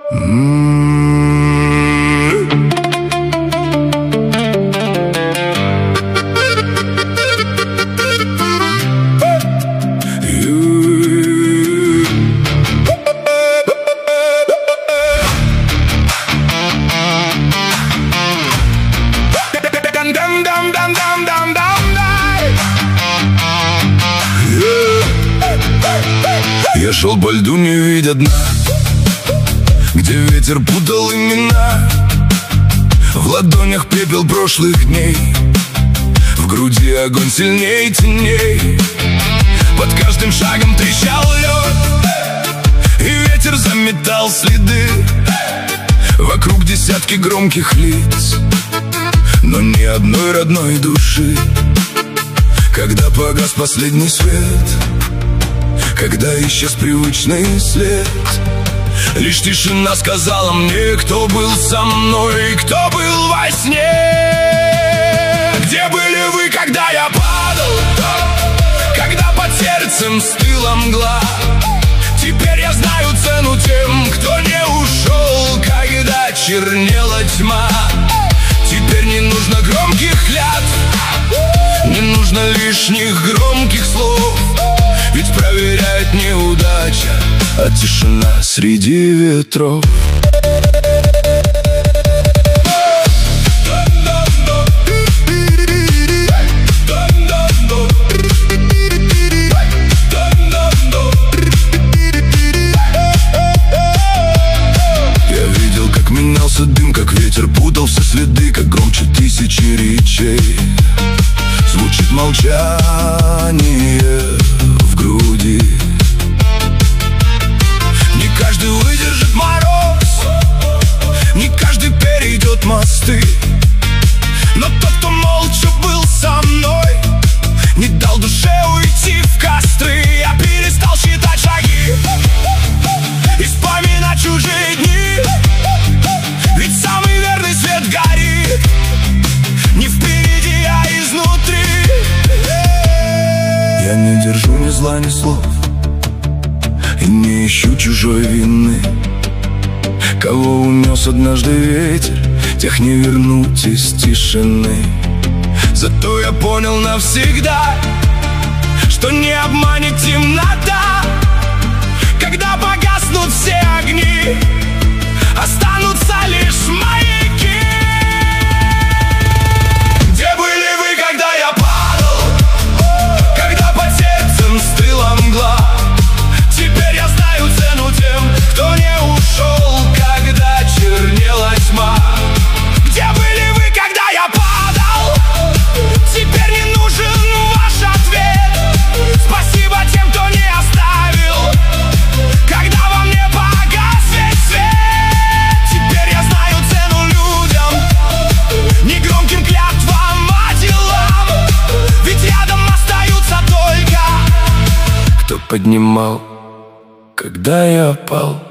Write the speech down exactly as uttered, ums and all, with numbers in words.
Я шел по льду, не видя дна, где ветер путал имена. В ладонях пепел прошлых дней, в груди огонь сильней теней. Под каждым шагом трещал лед, и ветер заметал следы. Вокруг десятки громких лиц, но ни одной родной души. Когда погас последний свет, когда исчез привычный след, лишь тишина сказала мне, кто был со мной, кто был во сне. Где были вы, когда я падал, когда под сердцем стыла мгла? Теперь я знаю цену тем, кто не ушел, когда чернела тьма. Теперь не нужно громких клятв, не нужно лишних громких слов, ведь проверяет неудача, а тишина среди ветров. Я видел, как менялся дым, как ветер путал все следы, как громче тысячи речей звучит молчание в груди. Не каждый выдержит мороз, не каждый перейдет мосты, но тот, кто молча был со мной, не дал душе уйти в костры. Я перестал считать шаги и вспоминать чужие дни, ведь самый верный свет горит не впереди, а изнутри. Я не держу ни зла, ни слов, и не ищу чужой вины. Кого унес однажды ветер, тех не вернуть из тишины. Зато я понял навсегда, что не обманет темнота. Когда погаснут все огни, останутся лишь маяки. Где были вы, когда я падал, когда под сердцем стыла мгла? Теперь я знаю цену тем, кто не ушел, когда чернела тьма. Где были вы, когда я падал? Теперь не нужен ваш ответ. Спасибо тем, кто не оставил, когда во мне погас весь свет. Теперь я знаю цену людям, не громким клятвам, а делам, ведь рядом остаются только, кто поднимал, когда я пал.